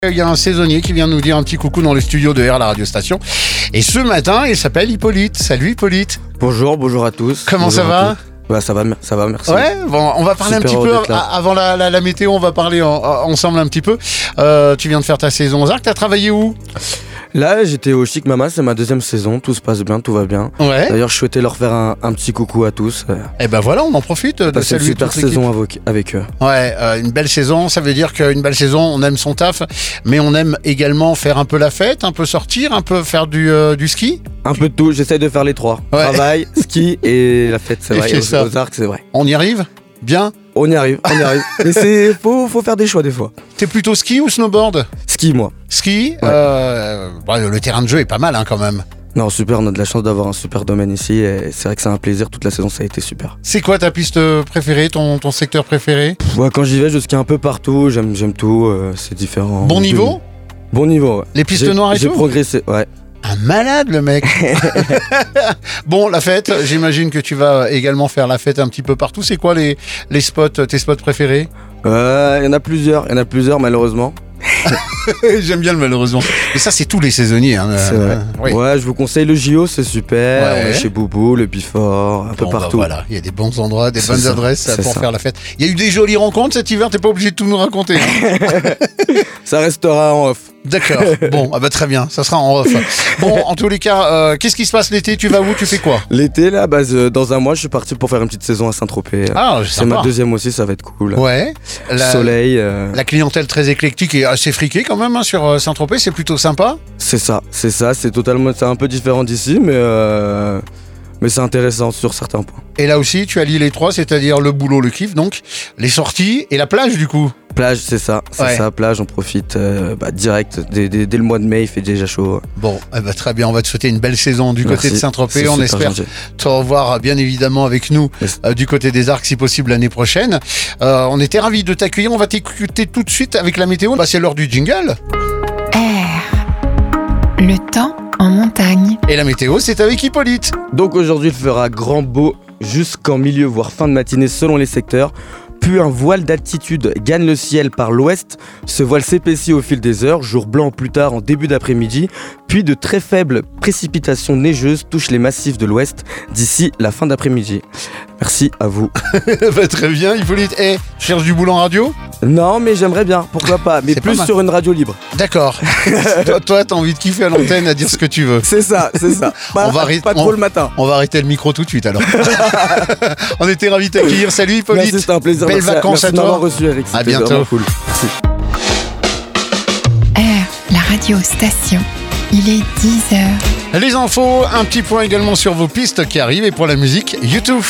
Il y a un saisonnier qui vient nous dire un petit coucou dans le studio de R, la radio station. Et ce matin, il s'appelle Hippolyte. Salut Hippolyte. Bonjour à tous. Comment ça va ? Bah, ça va, merci. Ouais, bon, on va parler Super un petit peu avant la météo, on va parler ensemble un petit peu. Tu viens de faire ta saison aux Arcs, t'as travaillé où ? Là, j'étais au Chic Mama, c'est ma deuxième saison, tout se passe bien, tout va bien. Ouais. D'ailleurs, je souhaitais leur faire un petit coucou à tous. Et ben voilà, on en profite de passer saluer une super toute l'équipe. saison avec eux. Ouais, une belle saison, ça veut dire qu'une belle saison, on aime son taf, mais on aime également faire un peu la fête, un peu sortir, un peu faire du ski. Un peu de tout, j'essaye de faire les trois. Ouais. Travail, ski et la fête, c'est Et vrai. c'est ça. Aux Arcs, c'est vrai. On y arrive ? Bien ? On y arrive. Mais faut faire des choix des fois. T'es plutôt ski ou snowboard ? Ski, moi. Ski, Ouais. Le terrain de jeu est pas mal quand même. Non, super, on a de la chance d'avoir un super domaine ici et c'est vrai que c'est un plaisir, toute la saison ça a été super. C'est quoi ta piste préférée, ton secteur préféré ? Ouais, quand j'y vais, je skie un peu partout, j'aime tout, c'est différent. Bon niveau ? Bon niveau, ouais. Les pistes noires et J'ai tout ? progressé, ouais. Un malade le mec. Bon, la fête, j'imagine que tu vas également faire la fête un petit peu partout. C'est quoi les spots, tes spots préférés ? Il y en a plusieurs malheureusement. J'aime bien le malheureusement. Mais ça, c'est tous les saisonniers. Hein. C'est vrai. Oui. Ouais, je vous conseille le JO, c'est super. Ouais. On est chez Boubou, le Bifort, un peu Bon, partout. bah voilà, il y a des bons endroits, des C'est bonnes ça, adresses c'est pour ça. faire la fête. Il y a eu des jolies rencontres cet hiver, t'es pas obligé de tout nous raconter. Ça restera en off. D'accord, bon, très bien, ça sera en off. Bon, en tous les cas, qu'est-ce qui se passe l'été ? Tu vas où ? Tu fais quoi ? L'été, là, dans un mois, je suis parti pour faire une petite saison à Saint-Tropez. Ah, C'est sympa. ma deuxième aussi, ça va être cool. Ouais. Soleil. La clientèle très éclectique et assez friquée quand même sur Saint-Tropez, c'est plutôt sympa. C'est ça, c'est un peu différent d'ici, mais c'est intéressant sur certains points. Et là aussi, tu allies les trois, c'est-à-dire le boulot, le kiff, donc les sorties et la plage du coup. Plage, c'est ça, plage, on profite direct. Dès le mois de mai, il fait déjà chaud. Bon, très bien, on va te souhaiter une belle saison du côté de Saint-Tropez. C'est On super espère gentil. te revoir bien évidemment avec nous du côté des Arcs si possible l'année prochaine. On était ravis de t'accueillir, on va t'écouter tout de suite avec la météo. C'est l'heure du jingle. Le temps en montagne. Et la météo, c'est avec Hippolyte. Donc aujourd'hui, il fera grand beau jusqu'en milieu, voire fin de matinée selon les secteurs. Puis un voile d'altitude gagne le ciel par l'ouest. Ce voile s'épaissit au fil des heures, jour blanc plus tard en début d'après-midi. Puis de très faibles précipitations neigeuses touchent les massifs de l'ouest d'ici la fin d'après-midi. Merci à vous. Très bien, Hippolyte. Tu cherches du boulot en radio ? Non, mais j'aimerais bien, pourquoi pas, mais C'est plus pas mal. sur une radio libre. D'accord. Toi, t'as envie de kiffer à l'antenne à dire ce que tu veux. C'est ça. On va arrêter- pas trop le matin. On va arrêter le micro tout de suite alors. On était ravis de t'accueillir. Salut Hippolyte. Merci, c'était un plaisir. Belles vacances merci à de toi. m'avoir reçu, Eric. À C'était bientôt. vraiment cool. Merci. La radio station. Il est 10h. Les infos, un petit point également sur vos pistes qui arrivent et pour la musique, YouTube.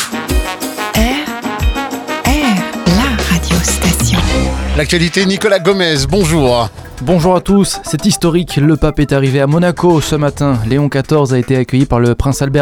La radio station. L'actualité, Nicolas Gomez, bonjour. Bonjour à tous, c'est historique, le pape est arrivé à Monaco ce matin. Léon XIV a été accueilli par le prince Albert